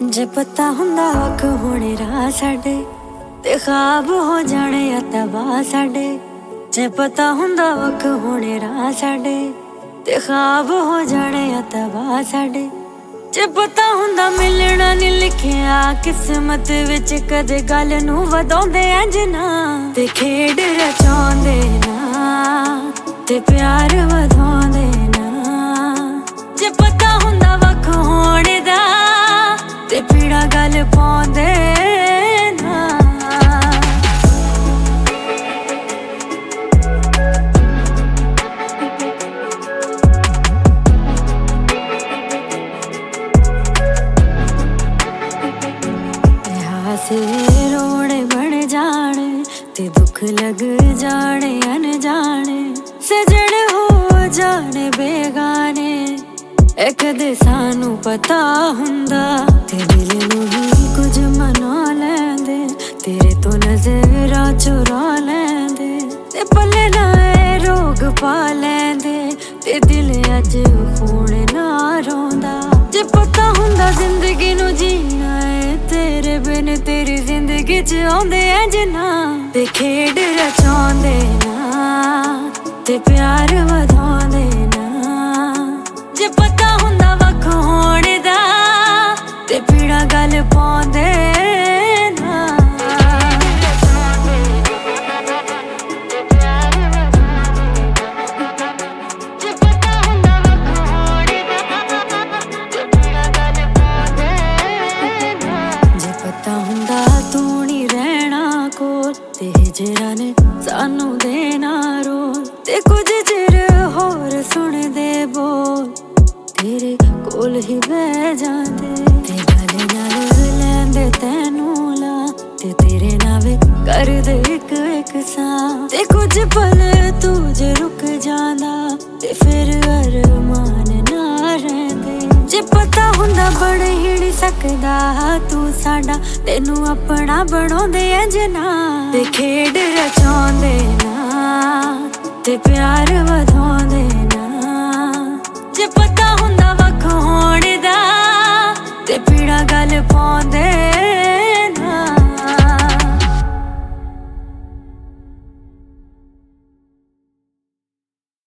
जे पता हुंदा वख होने राह साडे ते ख्वाब हो जाने तबाह साडे। जे पता हुंदा वख होने राह साडे ते ख्वाब हो जाने तबाह साडे। जे पता हुंदा मिलना नहीं लिखिया किस्मत विच कदे गल नूं वधाउंदे इंज ना ते खेड रचाउंदे ना ते प्यार वधाउंदे ना। जे पता हुंदा वख होने दा ते पीड़ा गल पाउंदे ना। हासे रोने बन जाने ते दुख लग जाने अनजाने सजण हो जाने बेगाने। एक दे सानू पता हुंदा ते दिल नूं ही कुछ मना लैंदे तेरे तो नज़रां चुरा लैंदे ते पल्ले ना रोग पा लैंदे ते दिल अज खून ना रोंदा। जे पता हुंदा जिंदगी नूं जीना है तेरे बिन तेरी जिंदगी च आउंदे इंज ना ते खेड रचाउंदे ना ते प्यार वधाउंदे ना। जे पता हुंदा वख होने दा ते पीड़ा गल पाउंदे ना। जे पता हुंदा वख होने दा ते पीड़ा गल पाउंदे ना। जे पता हुंदा तू नहीं रहना कोल ते हिजरा ने सानू देना रोल ते कुछ चिर होर सुन दे बोल तेरे कोल ही बह जांदे ते गल नाल लैंदे तैनू ला ते तेरे नावे कर दे एक एक सा ते कुछ पल तू जे रुक जांदा ते फिर अरमान ना रहिंदे। जे पता हुंदा बण ही नहीं सकदा तू साडा तेनू अपना बनाउंदे इंज ना ते खेड रचाउंदे ना ते प्यार वधाउंदे